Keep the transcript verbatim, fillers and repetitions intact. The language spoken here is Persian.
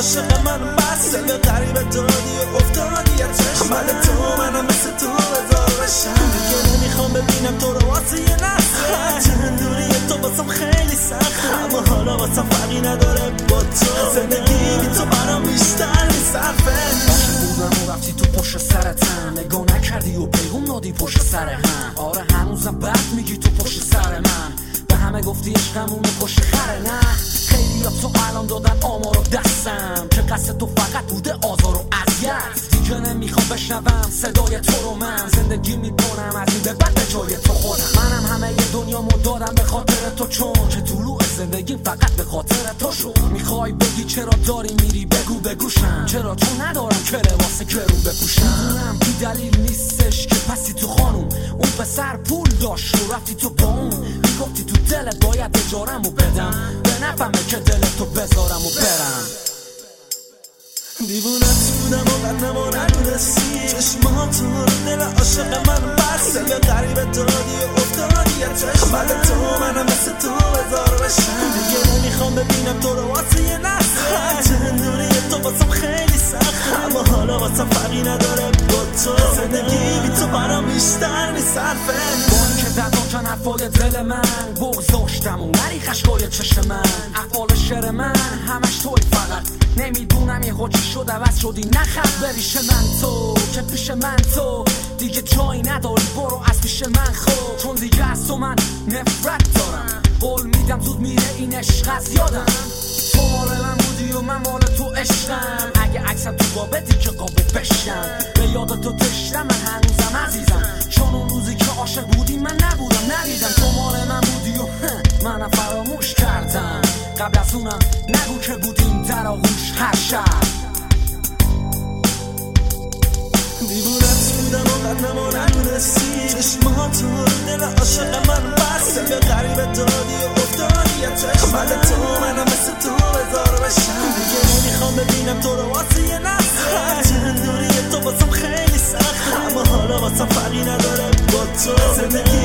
عاشق من بس دل غریبه دادی و افتادی از چشمت تو منم مثل تو بذار بشم دیگه نمیخوام ببینم تو رو واسه یه نسخه تندوری تو باسم خیلی سخته اما حالا واسم فرقی نداره با تو زندگی بی تو برام بیشتر میصرفه بودم و رفتی تو پشت سرتم نگاه نکردی و پیغام دادی پشت سر هم آره هنوزم بد میگی تو پشت سر من به همه گفتی عشقمون پشت خره نه خیلی یا تو الان دادن آمارو دستم که قصد تو فقط بوده آزار و اذیت دیگه نمیخوام بشنوم صدای تو رو من زندگی میکنم از این به بعد به جای تو خودم منم همه ی دنیامو دادم به خاطر تو چون که طلوع زندگی فقط به خاطر تو شد میخوای بگی چرا داری میری بگو بگوشم چرا تو ندارم که لباس گرون بپوشم میدونم بی دلیل نیستش که پسی تو خانوم اون پسر پول داشت و رفتی تو با اون میگفتی تو دلت باید اجارمو بدم به نفهمه که دل تو بذارم و برم دیوونت بودم و قدم و ندونستی چشمات رو دل عاشق من بس دل غریبه دادی و افتادی از چشمت تو منم مثل تو بذار بشم دیگه نمیخوام ببینم تو رو واسه یه نسخه تندوری تو باسم خیلی سخته اما حالا واسم فرقی نداره با تو زندگی بی تو برام بیشتر میصرفه با اینکه دردان کن افعال دل من بغض داشتم و نری خشکای چشم من افعال شعر من همش توی فقط نمیدونم یه خوچی شد عوض شدی نخط بریش من تو که پیش من تو دیگه جایی نداری برو از پیش من خود چون دیگه از تو من نفرت دارم قول میدم زود میره این عشق از یادم تو مال من بودی و من مال تو عشقم اگه عکسم تو با بدی که قابو بشم به یاد تو تشتم من هنوزم عزیزم چون اون روزی که عاشق بودی من نبودم ندیدم تو مال من بودی و منم فراموش کردم قبل از اونم نگو که بودیم در آغوش هر شب دیوونت بودم و قدم و ندونستی چشمات رو دل عاشق من بس دل غریبه دادی و افتادی از چشمت تو منم مثل تو بذار بشم دیگه نمیخوام ببینم تو رو واسه یه نسخه تندوری تو باسم خیلی سخته اما حالا واسم فرقی نداره با تو زندگی